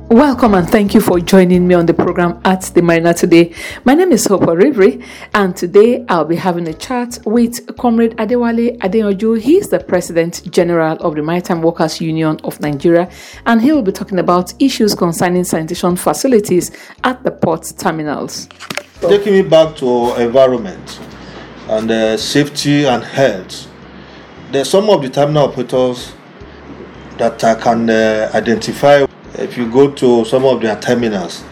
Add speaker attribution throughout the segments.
Speaker 1: Welcome and thank you for joining me on the program at the Marina today. My name is Hope Orivri, and today I'll be having a chat with Comrade Adewale Adeyanju. He is the President General of the Maritime Workers Union of Nigeria, and he will be talking about issues concerning sanitation facilities at the port terminals.
Speaker 2: Taking me back to environment and safety and health, there's some of the terminal operators that I can identify. If you go to some of their terminals,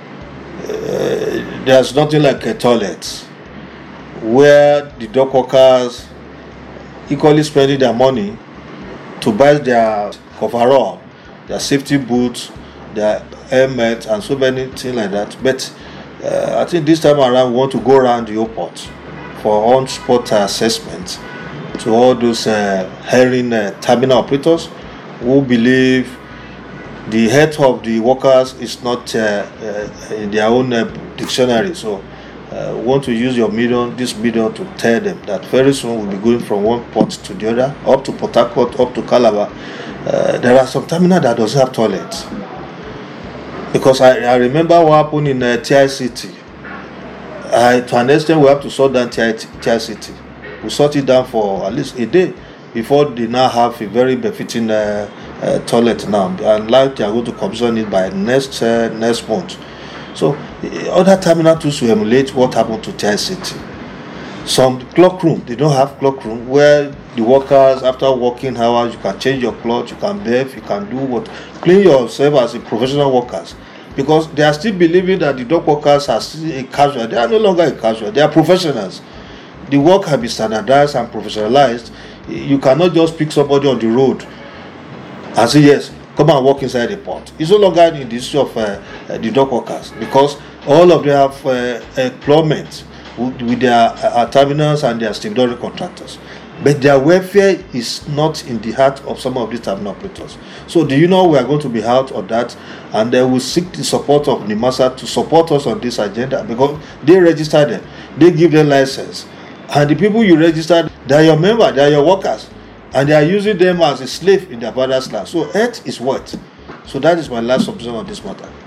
Speaker 2: there's nothing like a toilet where the dock workers equally spending their money to buy their coverall, their safety boots, their helmet, and so many things like that. But I think this time around we want to go around the airport for on-spot assessment to all those hiring terminal operators who believe the health of the workers is not in their own dictionary. So we want to use this medium to tell them that very soon we'll be going from one port to the other, up to Port Harcourt, up to Calabar. There are some terminals that doesn't have toilets. Because I remember what happened in TICT. To an extent, we have to sort down TICT. We sort it down for at least a day before they now have a very befitting toilet now, and like they are going to commission it by next month. So other terminal tools to emulate what happened to TICT. Some clock room, they don't have clock room where the workers after working hours you can change your clothes, you can bathe, you can do what, clean yourself as a professional workers, because they are still believing that the dock workers are still a casual. They are no longer a casual, they are professionals. The work can be standardized and professionalized. You cannot just pick somebody on the road and say, yes, come and work inside the port. It's no longer in the issue of the dock workers, because all of them have employment with their terminals and their stevedore contractors. But their welfare is not in the heart of some of these terminal operators. So do you know we are going to be out on that, and they will seek the support of NIMASA to support us on this agenda, because they register them, they give them license. And the people you registered, they are your members, they are your workers, and they are using them as a slave in their father's land. So earth is what? So that is my last observation on this matter.